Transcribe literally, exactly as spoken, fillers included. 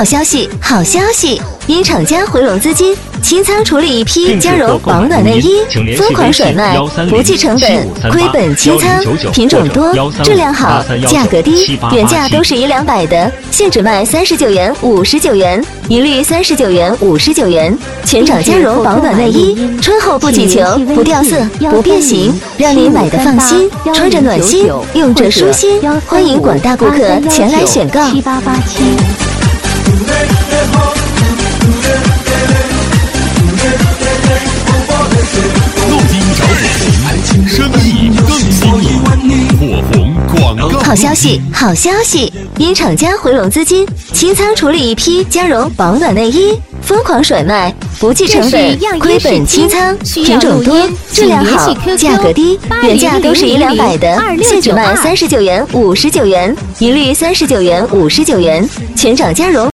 好消息，好消息！因厂家回笼资金，清仓处理一批加绒保暖内衣，疯狂甩卖，不计成本，亏本清仓，品种多，质量好，价格低，原价都是一两百的，现只卖三十九元、五十九元，一律三十九元、五十九元。全掌加绒保暖内衣，春后不起球，不掉色，不变形，让你买的放心，穿着暖心，用着舒心。欢迎广大顾客前来选购。 七八八七。 录音找火，生意更新颖，火红广告。 好消息，好消息！因厂家回笼资金，清仓处理一批加绒保暖内衣，疯狂甩卖，不计成本，亏本清仓，品种多，质量好，价格低，原价都是一两百的，现只卖三十九元、五十九元，一律三十九元、五十九元，全掌加绒。